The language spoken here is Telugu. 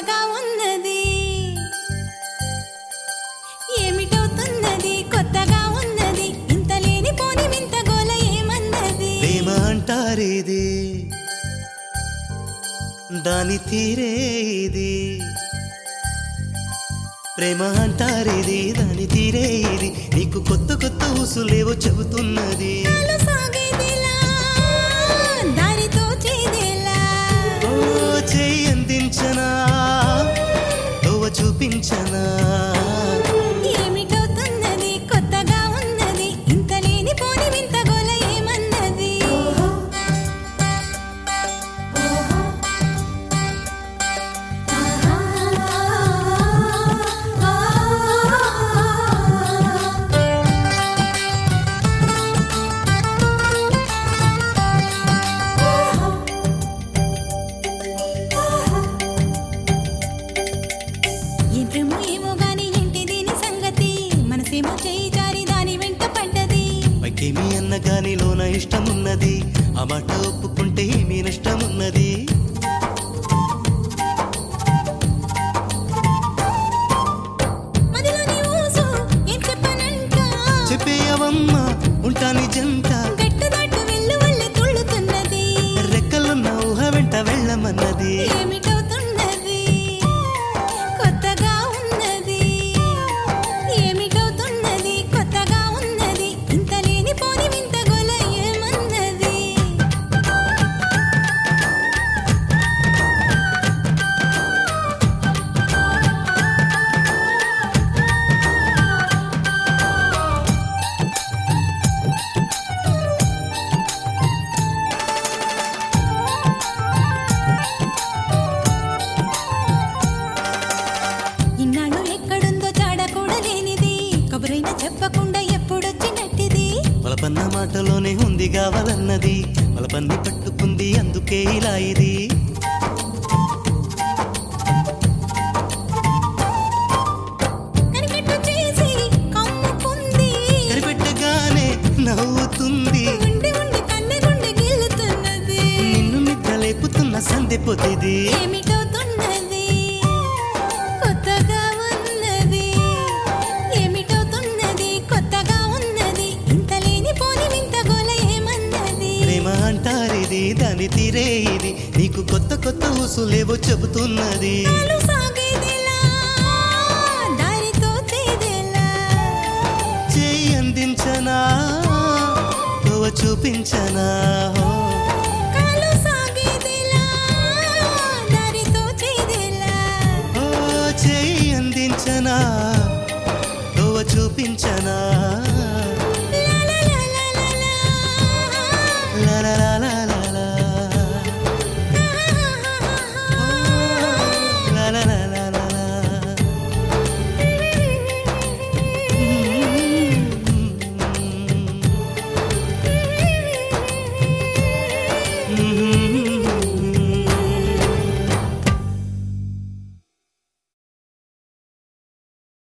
కొత్తగా ఉన్నది ఏమిటవుతున్నది కొత్తగా ఉన్నది ఇంత లేని పోని వింత గోల ఏమన్నది ప్రేమ అంటారేది దాని తీరే ఇది ప్రేమ అంటారేది దాని తీరే ఇది నీకు కొత్త కొత్త ఊసులేవో చెబుతున్నది దారితో చేదేలా ఓ చేయి అందించనా తోవ చూపించనా ఏమిటవుతున్నది కొత్తగా ఉన్నది ఇంత లేని పోని వింత గోల ఏమన్నది ఏంట్రేమో ఏమో గాని ఏంటి దీని సంగతి మనసేమో చేయి జారి దాని వెంట పడ్డది పైకేమి అన్న గాని లోన ఇష్టమున్నది ఆ మాట ఒప్పుకుంటే ఏమీ నష్టమున్నది మదిలోని ఊసు ఏం చెప్పనంట చెప్పేయవమ్మ ఉంటాని జంట గట్టుదాటు వెల్లువల్లి తుళ్ళుతున్నది రెక్కలున్న ఊహ వెంట వెళ్ళమన్నది ఏమిటవుతున్నది కొత్తగా ఉన్నది ఏమిటవుతున్నది కొత్తగా ఉన్నది ఇంత లేని పోని వింత గోల ఏమన్నది ఇన్నాళ్ళు ఎక్కడుందో చాడ కూడా లేనిది కబురైనా చెప్పకుండా ఎప్పుడొచ్చినట్టిది వలపన్న మాటలోనే ఉంది కావాలన్నది వలపన్ని పట్టుకుంది అందుకే ఇలా ఇది కనికట్టు చేసి కమ్ముకుంది కరిపెట్టగానే నవ్వుతుంది ఉండి ఉండి కన్నె గుండె గిల్లుతున్నది నిన్ను నిద్రలేపుతున్న సందె పొద్దిది ఏమిటవుతున్నది కొత్తగా ఉన్నది ఏమిటవుతున్నది కొత్తగా ఉన్నది ఇంత లేని పోని వింత గోల ఏమన్నది ప్రేమ అంటారిది దాని తీరే ఇది నీకు కొత్త కొత్త ఊసులేవో చెబుతున్నది కాలు సాగేదెలా దారితో చేదేలా చేయి అందించనా తోవ చూపించనా కాలు సాగేదెలా దారితో చేదేలా ఓ చేయి అందించనా తోవ చూపించనా